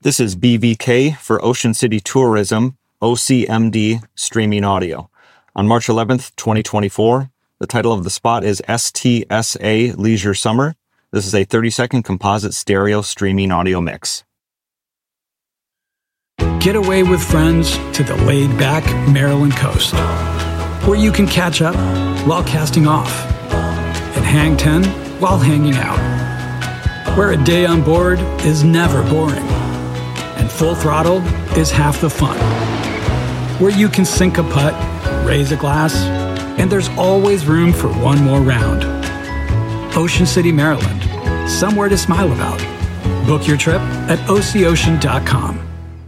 This is BVK for Ocean City Tourism, OCMD Streaming Audio. On March 11th, 2024, the title of the spot is STSA Leisure Summer. This is a 30-second composite stereo streaming audio mix. Get away with friends to the laid-back Maryland coast, where you can catch up while casting off and hang 10 while hanging out, where a day on board is never boring and full throttle is half the fun, where you can sink a putt, raise a glass, and there's always room for one more round. Ocean City, Maryland, somewhere to smile about. Book your trip at OCOcean.com.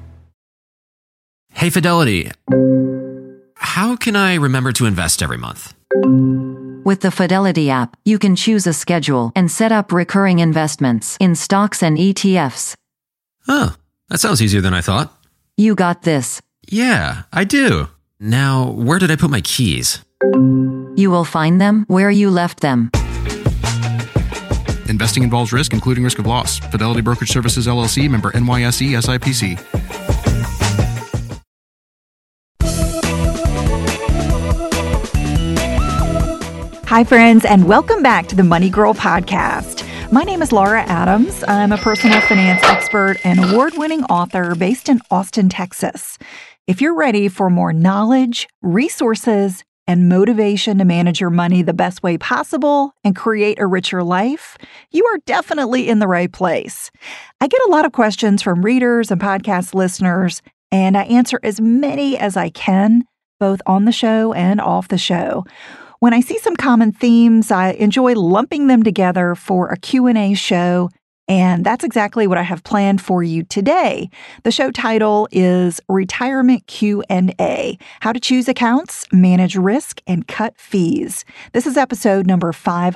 Hey, Fidelity. How can I remember to invest every month? With the Fidelity app, you can choose a schedule and set up recurring investments in stocks and ETFs. Oh, that sounds easier than I thought. You got this. Yeah, I do. Now, where did I put my keys? You will find them where you left them. Investing involves risk, including risk of loss. Fidelity Brokerage Services, LLC, member NYSE, SIPC. Hi, friends, and welcome back to the Money Girl podcast. My name is Laura Adams. I'm a personal finance expert and award-winning author based in Austin, Texas. If you're ready for more knowledge, resources, and motivation to manage your money the best way possible and create a richer life, you are definitely in the right place. I get a lot of questions from readers and podcast listeners, and I answer as many as I can, both on the show and off the show. When I see some common themes, I enjoy lumping them together for a Q&A show, and that's exactly what I have planned for you today. The show title is Retirement Q&A: How to Choose Accounts, Manage Risk, and Cut Fees. This is episode number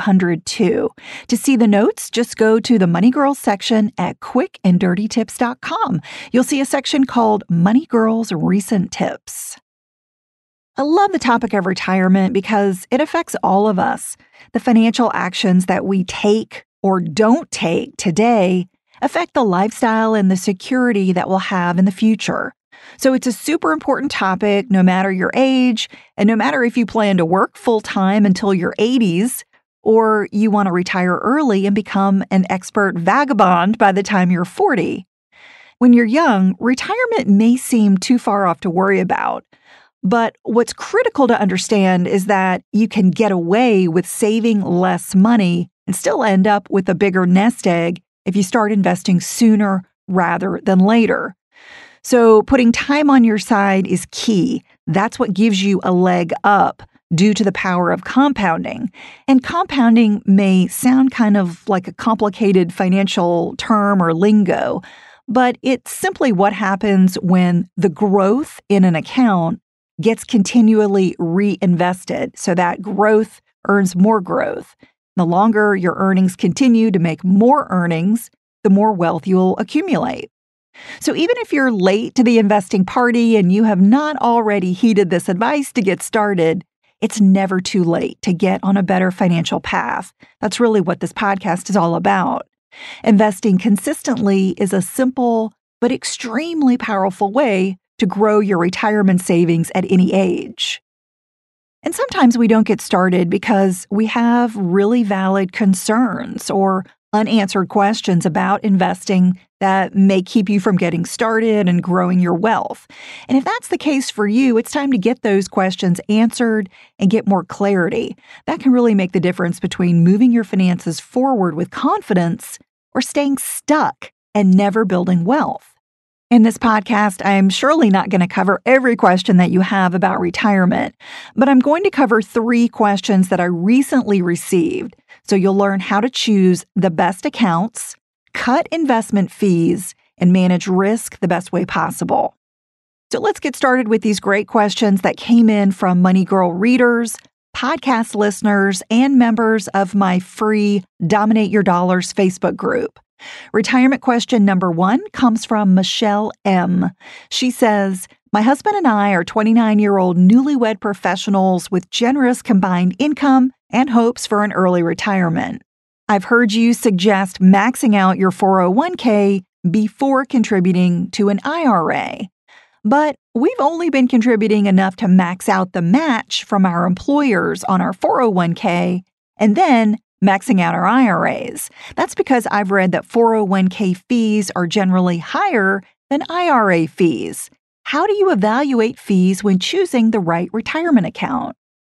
502. To see the notes, just go to the Money Girls section at quickanddirtytips.com. You'll see a section called Money Girls Recent Tips. I love the topic of retirement because it affects all of us. The financial actions that we take or don't take today affect the lifestyle and the security that we'll have in the future. So it's a super important topic no matter your age and no matter if you plan to work full-time until your 80s or you want to retire early and become an expert vagabond by the time you're 40. When you're young, retirement may seem too far off to worry about. But what's critical to understand is that you can get away with saving less money and still end up with a bigger nest egg if you start investing sooner rather than later. So putting time on your side is key. That's what gives you a leg up due to the power of compounding. And compounding may sound kind of like a complicated financial term or lingo, but it's simply what happens when the growth in an account gets continually reinvested, so that growth earns more growth. The longer your earnings continue to make more earnings, the more wealth you'll accumulate. So even if you're late to the investing party and you have not already heeded this advice to get started, it's never too late to get on a better financial path. That's really what this podcast is all about. Investing consistently is a simple but extremely powerful way to grow your retirement savings at any age. And sometimes we don't get started because we have really valid concerns or unanswered questions about investing that may keep you from getting started and growing your wealth. And if that's the case for you, it's time to get those questions answered and get more clarity. That can really make the difference between moving your finances forward with confidence or staying stuck and never building wealth. In this podcast, I'm surely not going to cover every question that you have about retirement, but I'm going to cover 3 questions that I recently received, so you'll learn how to choose the best accounts, cut investment fees, and manage risk the best way possible. So let's get started with these great questions that came in from Money Girl readers, podcast listeners, and members of my free Dominate Your Dollars Facebook group. Retirement question number 1 comes from Michelle M. She says, "My husband and I are 29-year-old newlywed professionals with generous combined income and hopes for an early retirement. I've heard you suggest maxing out your 401k before contributing to an IRA. But we've only been contributing enough to max out the match from our employers on our 401k and then maxing out our IRAs. That's because I've read that 401k fees are generally higher than IRA fees. How do you evaluate fees when choosing the right retirement account?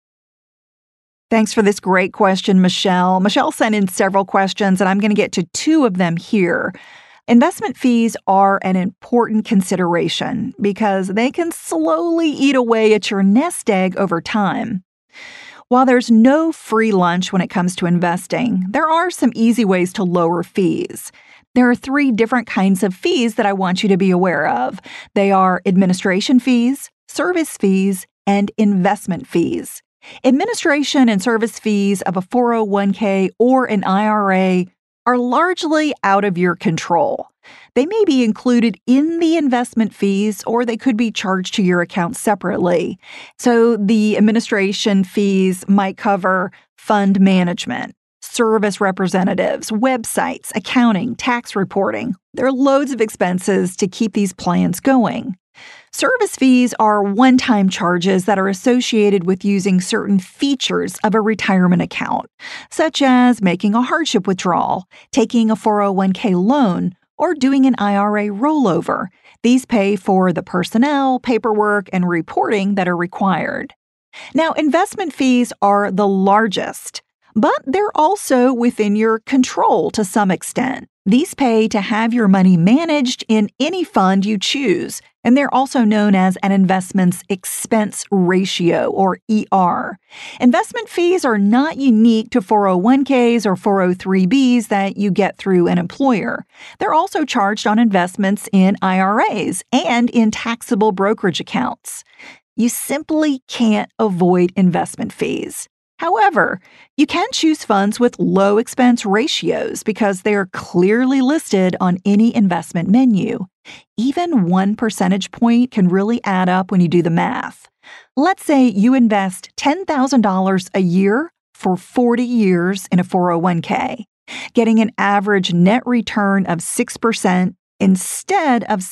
Thanks for this great question, Michelle. Michelle sent in several questions, and I'm going to get to two of them here. Investment fees are an important consideration because they can slowly eat away at your nest egg over time. While there's no free lunch when it comes to investing, there are some easy ways to lower fees. There are three different kinds of fees that I want you to be aware of. They are administration fees, service fees, and investment fees. Administration and service fees of a 401k or an IRA are largely out of your control. They may be included in the investment fees, or they could be charged to your account separately. So the administration fees might cover fund management, service representatives, websites, accounting, tax reporting. There are loads of expenses to keep these plans going. Service fees are one-time charges that are associated with using certain features of a retirement account, such as making a hardship withdrawal, taking a 401k loan, or doing an IRA rollover. These pay for the personnel, paperwork, and reporting that are required. Now, investment fees are the largest, but they're also within your control to some extent. These pay to have your money managed in any fund you choose, and they're also known as an investment's expense ratio, or ER. Investment fees are not unique to 401ks or 403bs that you get through an employer. They're also charged on investments in IRAs and in taxable brokerage accounts. You simply can't avoid investment fees. However, you can choose funds with low expense ratios because they are clearly listed on any investment menu. Even 1 percentage point can really add up when you do the math. Let's say you invest $10,000 a year for 40 years in a 401k. Getting an average net return of 6% instead of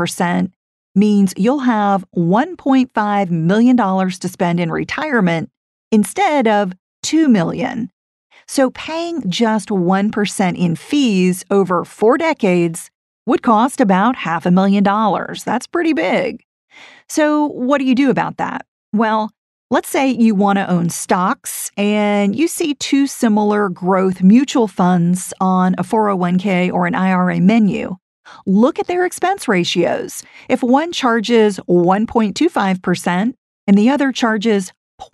7% means you'll have $1.5 million to spend in retirement instead of $2 million. So paying just 1% in fees over 4 decades would cost about $500,000. That's pretty big. So what do you do about that? Well, let's say you want to own stocks and you see 2 similar growth mutual funds on a 401k or an IRA menu. Look at their expense ratios. If one charges 1.25% and the other charges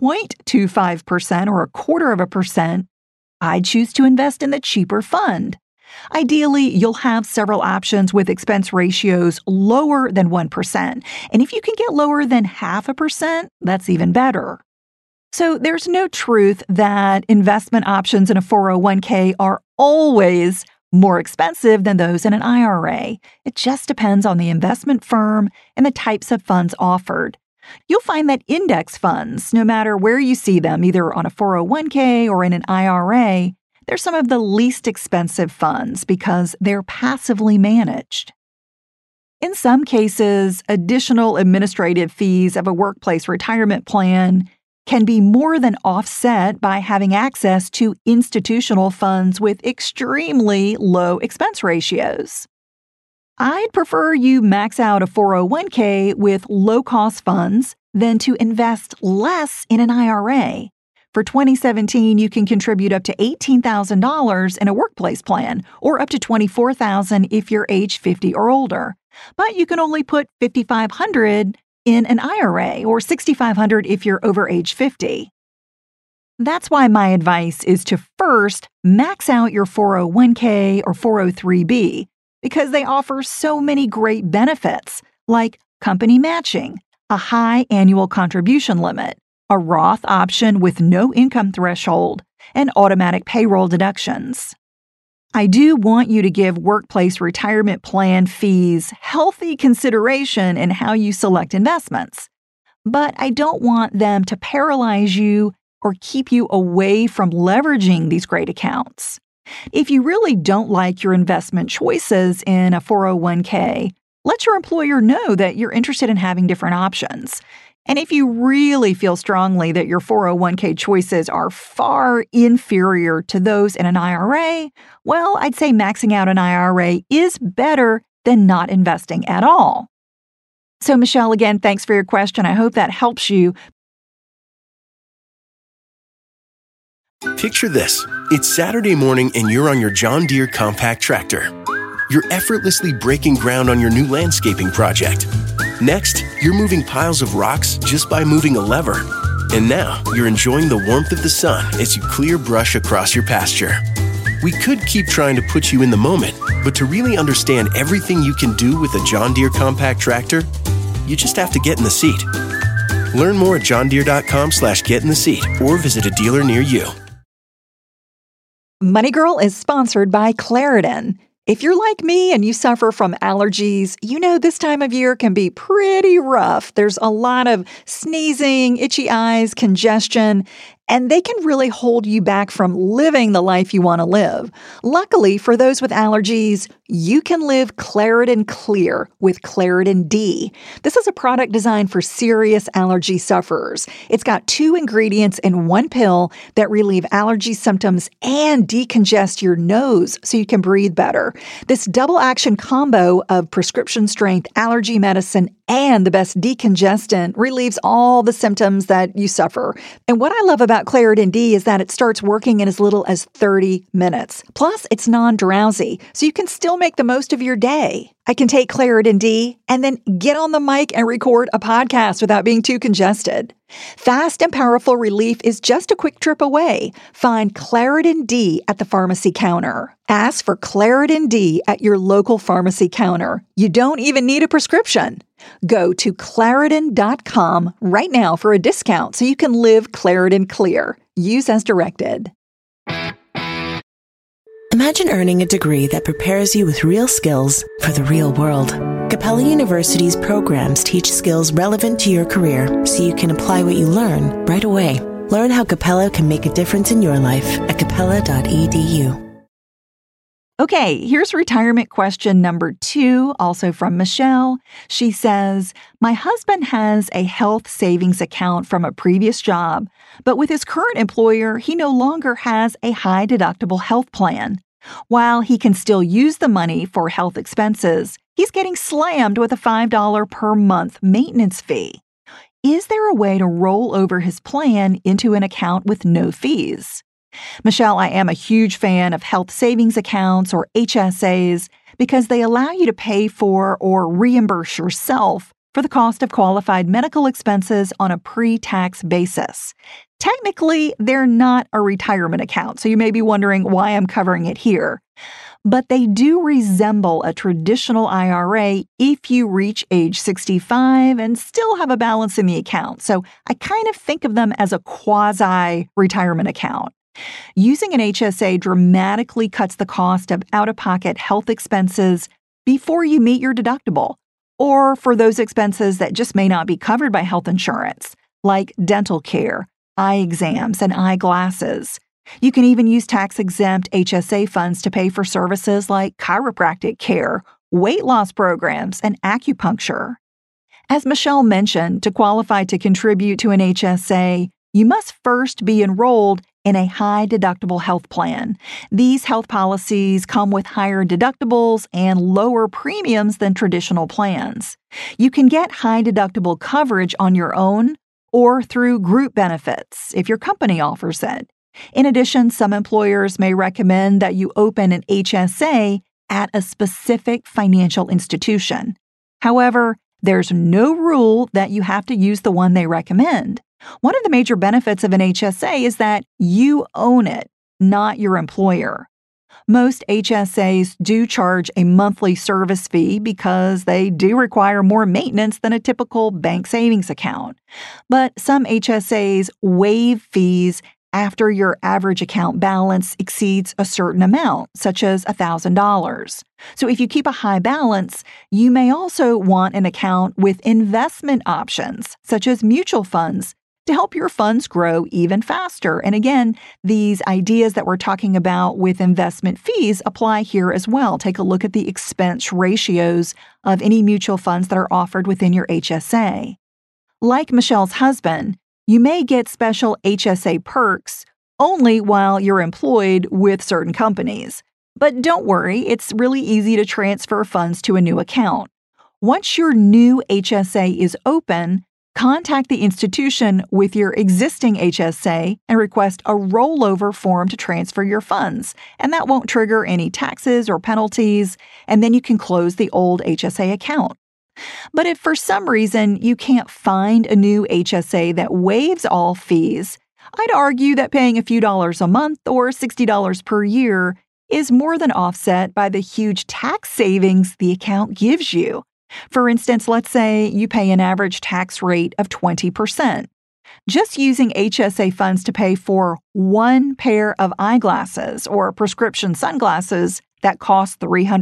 0.25% or 1/4%, I'd choose to invest in the cheaper fund. Ideally, you'll have several options with expense ratios lower than 1%. And if you can get lower than 0.5%, that's even better. So there's no truth that investment options in a 401k are always more expensive than those in an IRA. It just depends on the investment firm and the types of funds offered. You'll find that index funds, no matter where you see them, either on a 401k or in an IRA, they're some of the least expensive funds because they're passively managed. In some cases, additional administrative fees of a workplace retirement plan can be more than offset by having access to institutional funds with extremely low expense ratios. I'd prefer you max out a 401k with low-cost funds than to invest less in an IRA. For 2017, you can contribute up to $18,000 in a workplace plan, or up to $24,000 if you're age 50 or older. But you can only put $5,500 in an IRA, or $6,500 if you're over age 50. That's why my advice is to first max out your 401k or 403b, because they offer so many great benefits, like company matching, a high annual contribution limit, a Roth option with no income threshold, and automatic payroll deductions. I do want you to give workplace retirement plan fees healthy consideration in how you select investments, but I don't want them to paralyze you or keep you away from leveraging these great accounts. If you really don't like your investment choices in a 401k, let your employer know that you're interested in having different options. And if you really feel strongly that your 401k choices are far inferior to those in an IRA, well, I'd say maxing out an IRA is better than not investing at all. So, Michelle, again, thanks for your question. I hope that helps you. Picture this. It's Saturday morning and you're on your John Deere compact tractor. You're effortlessly breaking ground on your new landscaping project. Next, you're moving piles of rocks just by moving a lever. And now, you're enjoying the warmth of the sun as you clear brush across your pasture. We could keep trying to put you in the moment, but to really understand everything you can do with a John Deere compact tractor, you just have to get in the seat. Learn more at johndeere.com/get-in-the-seat or visit a dealer near you. Money Girl is sponsored by Claritin. If you're like me and you suffer from allergies, you know this time of year can be pretty rough. There's a lot of sneezing, itchy eyes, congestion, and they can really hold you back from living the life you want to live. Luckily, for those with allergies, you can live Claritin Clear with Claritin D. This is a product designed for serious allergy sufferers. It's got 2 ingredients in 1 pill that relieve allergy symptoms and decongest your nose so you can breathe better. This double action combo of prescription strength allergy medicine and the best decongestant relieves all the symptoms that you suffer. And what I love about Claritin D is that it starts working in as little as 30 minutes. Plus, it's non-drowsy, so you can still make the most of your day. I can take Claritin D and then get on the mic and record a podcast without being too congested. Fast and powerful relief is just a quick trip away. Find Claritin D at the pharmacy counter. Ask for Claritin D at your local pharmacy counter. You don't even need a prescription. Go to Claritin.com right now for a discount so you can live Claritin Clear. Use as directed. Imagine earning a degree that prepares you with real skills for the real world. Capella University's programs teach skills relevant to your career so you can apply what you learn right away. Learn how Capella can make a difference in your life at capella.edu. Okay, here's retirement question number 2, also from Michelle. She says, my husband has a health savings account from a previous job, but with his current employer, he no longer has a high deductible health plan. While he can still use the money for health expenses, he's getting slammed with a $5 per month maintenance fee. Is there a way to roll over his plan into an account with no fees? Michelle, I am a huge fan of health savings accounts or HSAs because they allow you to pay for or reimburse yourself for the cost of qualified medical expenses on a pre-tax basis. Technically, they're not a retirement account, so you may be wondering why I'm covering it here. But they do resemble a traditional IRA if you reach age 65 and still have a balance in the account. So I kind of think of them as a quasi-retirement account. Using an HSA dramatically cuts the cost of out-of-pocket health expenses before you meet your deductible, or for those expenses that just may not be covered by health insurance, like dental care, eye exams, and eyeglasses. You can even use tax-exempt HSA funds to pay for services like chiropractic care, weight loss programs, and acupuncture. As Michelle mentioned, to qualify to contribute to an HSA, you must first be enrolled in a high-deductible health plan. These health policies come with higher deductibles and lower premiums than traditional plans. You can get high-deductible coverage on your own or through group benefits if your company offers it. In addition, some employers may recommend that you open an HSA at a specific financial institution. However, there's no rule that you have to use the one they recommend. One of the major benefits of an HSA is that you own it, not your employer. Most HSAs do charge a monthly service fee because they do require more maintenance than a typical bank savings account. But some HSAs waive fees after your average account balance exceeds a certain amount, such as $1,000. So if you keep a high balance, you may also want an account with investment options, such as mutual funds, to help your funds grow even faster. And again, these ideas that we're talking about with investment fees apply here as well. Take a look at the expense ratios of any mutual funds that are offered within your HSA. Like Michelle's husband, you may get special HSA perks only while you're employed with certain companies. But don't worry, it's really easy to transfer funds to a new account. Once your new HSA is open, contact the institution with your existing HSA and request a rollover form to transfer your funds. And that won't trigger any taxes or penalties, and then you can close the old HSA account. But if for some reason you can't find a new HSA that waives all fees, I'd argue that paying a few dollars a month or $60 per year is more than offset by the huge tax savings the account gives you. For instance, let's say you pay an average tax rate of 20%. Just using HSA funds to pay for one pair of eyeglasses or prescription sunglasses that cost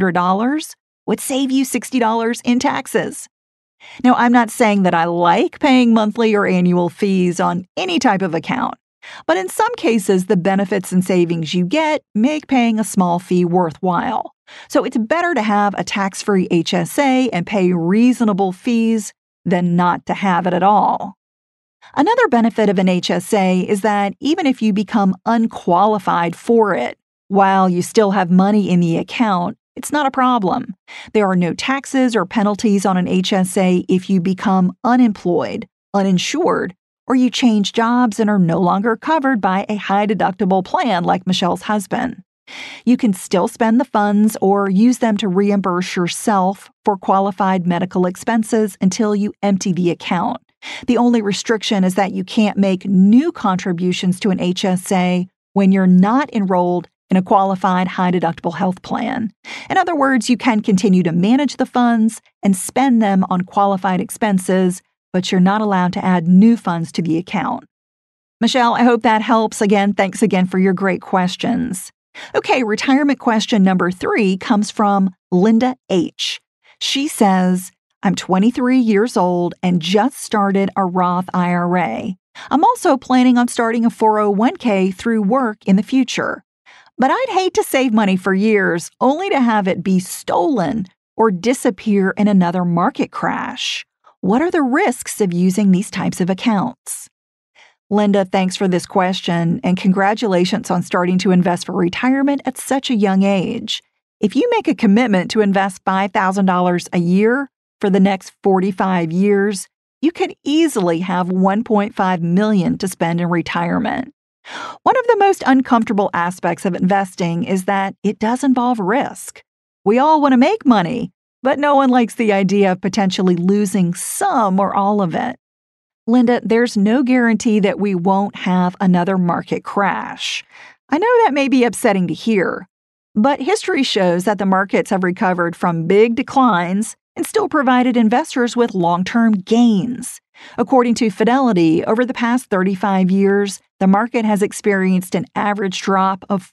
$300 would save you $60 in taxes. Now, I'm not saying that I like paying monthly or annual fees on any type of account, but in some cases, the benefits and savings you get make paying a small fee worthwhile. So it's better to have a tax-free HSA and pay reasonable fees than not to have it at all. Another benefit of an HSA is that even if you become unqualified for it, while you still have money in the account, it's not a problem. There are no taxes or penalties on an HSA if you become unemployed, uninsured, or you change jobs and are no longer covered by a high-deductible plan like Michelle's husband. You can still spend the funds or use them to reimburse yourself for qualified medical expenses until you empty the account. The only restriction is that you can't make new contributions to an HSA when you're not enrolled in a qualified high-deductible health plan. In other words, you can continue to manage the funds and spend them on qualified expenses, but you're not allowed to add new funds to the account. Michelle, I hope that helps. Again, thanks again for your great questions. Okay, retirement question number 3 comes from Linda H. She says, I'm 23 years old and just started a Roth IRA. I'm also planning on starting a 401k through work in the future. But I'd hate to save money for years only to have it be stolen or disappear in another market crash. What are the risks of using these types of accounts? Linda, thanks for this question, and congratulations on starting to invest for retirement at such a young age. If you make a commitment to invest $5,000 a year for the next 45 years, you could easily have $1.5 million to spend in retirement. One of the most uncomfortable aspects of investing is that it does involve risk. We all want to make money, but no one likes the idea of potentially losing some or all of it. Linda, there's no guarantee that we won't have another market crash. I know that may be upsetting to hear, but history shows that the markets have recovered from big declines and still provided investors with long-term gains. According to Fidelity, over the past 35 years, the market has experienced an average drop of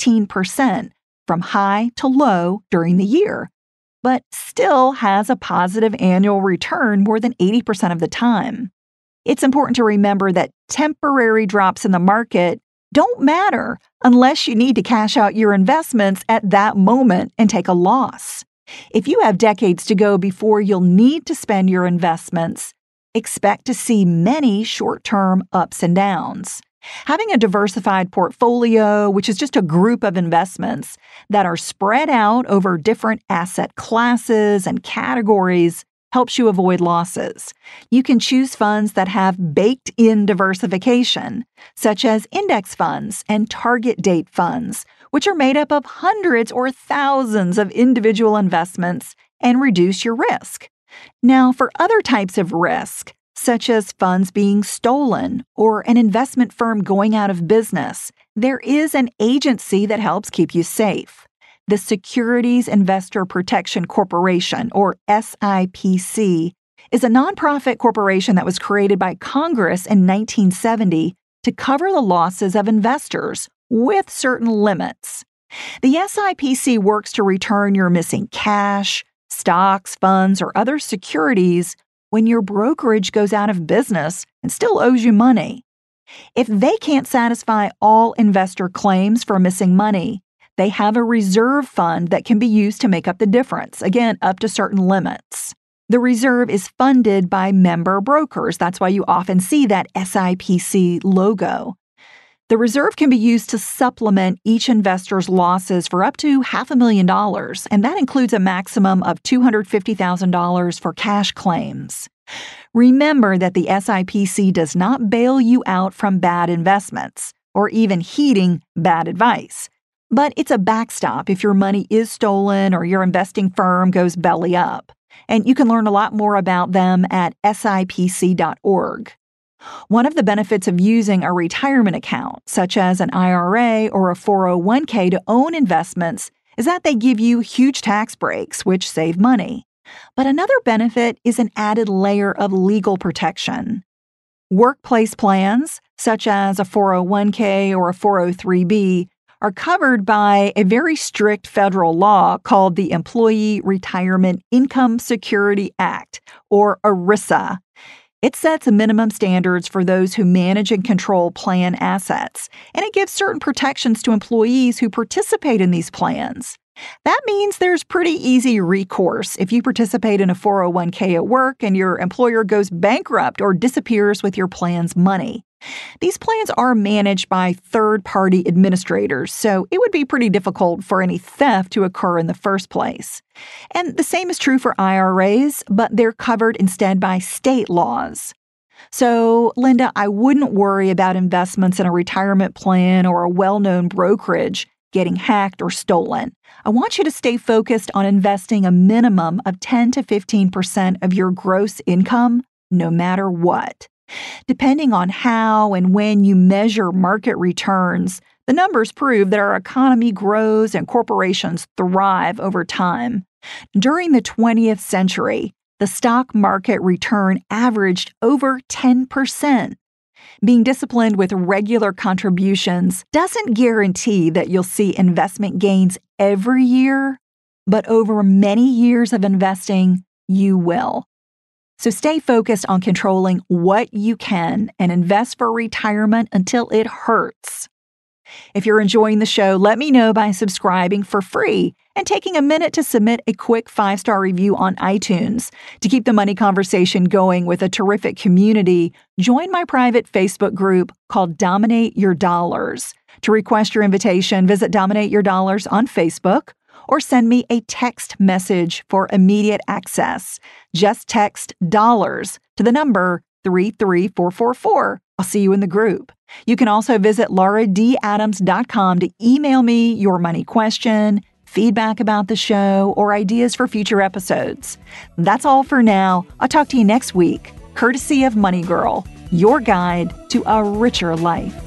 14% from high to low during the year, but still has a positive annual return more than 80% of the time. It's important to remember that temporary drops in the market don't matter unless you need to cash out your investments at that moment and take a loss. If you have decades to go before you'll need to spend your investments, expect to see many short-term ups and downs. Having a diversified portfolio, which is just a group of investments that are spread out over different asset classes and categories, helps you avoid losses. You can choose funds that have baked-in diversification, such as index funds and target date funds, which are made up of hundreds or thousands of individual investments and reduce your risk. Now, for other types of risk, such as funds being stolen or an investment firm going out of business, there is an agency that helps keep you safe. The Securities Investor Protection Corporation, or SIPC, is a nonprofit corporation that was created by Congress in 1970 to cover the losses of investors with certain limits. The SIPC works to return your missing cash, stocks, funds, or other securities when your brokerage goes out of business and still owes you money. If they can't satisfy all investor claims for missing money, they have a reserve fund that can be used to make up the difference, again, up to certain limits. The reserve is funded by member brokers. That's why you often see that SIPC logo. The reserve can be used to supplement each investor's losses for up to $500,000, and that includes a maximum of $250,000 for cash claims. Remember that the SIPC does not bail you out from bad investments or even heeding bad advice, but it's a backstop if your money is stolen or your investing firm goes belly up. And you can learn a lot more about them at sipc.org. One of the benefits of using a retirement account, such as an IRA or a 401k to own investments, is that they give you huge tax breaks, which save money. But another benefit is an added layer of legal protection. Workplace plans, such as a 401k or a 403b, are covered by a very strict federal law called the Employee Retirement Income Security Act, or ERISA. It sets minimum standards for those who manage and control plan assets, and it gives certain protections to employees who participate in these plans. That means there's pretty easy recourse if you participate in a 401k at work and your employer goes bankrupt or disappears with your plan's money. These plans are managed by third-party administrators, so it would be pretty difficult for any theft to occur in the first place. And the same is true for IRAs, but they're covered instead by state laws. So, Linda, I wouldn't worry about investments in a retirement plan or a well-known brokerage getting hacked or stolen. I want you to stay focused on investing a minimum of 10 to 15% of your gross income, no matter what. Depending on how and when you measure market returns, the numbers prove that our economy grows and corporations thrive over time. During the 20th century, the stock market return averaged over 10%. Being disciplined with regular contributions doesn't guarantee that you'll see investment gains every year, but over many years of investing, you will. So stay focused on controlling what you can and invest for retirement until it hurts. If you're enjoying the show, let me know by subscribing for free and taking a minute to submit a quick 5-star review on iTunes. To keep the money conversation going with a terrific community, join my private Facebook group called Dominate Your Dollars. To request your invitation, visit Dominate Your Dollars on Facebook or send me a text message for immediate access. Just text dollars to the number 33444. I'll see you in the group. You can also visit lauradadams.com to email me your money question, feedback about the show, or ideas for future episodes. That's all for now. I'll talk to you next week, courtesy of Money Girl, your guide to a richer life.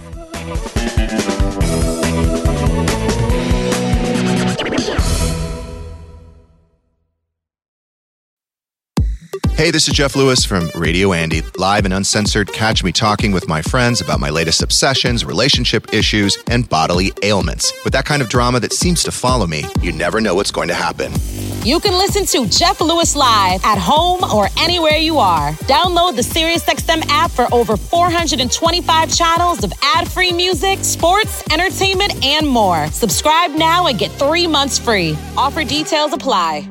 Hey, this is Jeff Lewis from Radio Andy, live and uncensored. Catch me talking with my friends about my latest obsessions, relationship issues, and bodily ailments. With that kind of drama that seems to follow me, you never know what's going to happen. You can listen to Jeff Lewis live at home or anywhere you are. Download the SiriusXM app for over 425 channels of ad-free music, sports, entertainment, and more. Subscribe now and get 3 months free. Offer details apply.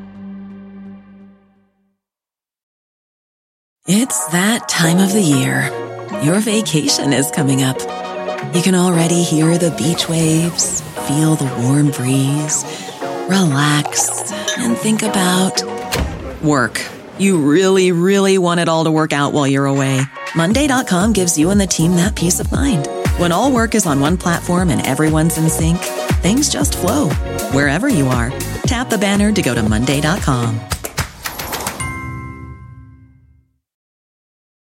It's that time of the year. Your vacation is coming up. You can already hear the beach waves, feel the warm breeze, relax, and think about work. You really, really want it all to work out while you're away. Monday.com gives you and the team that peace of mind. When all work is on one platform and everyone's in sync, things just flow. Wherever you are, tap the banner to go to Monday.com.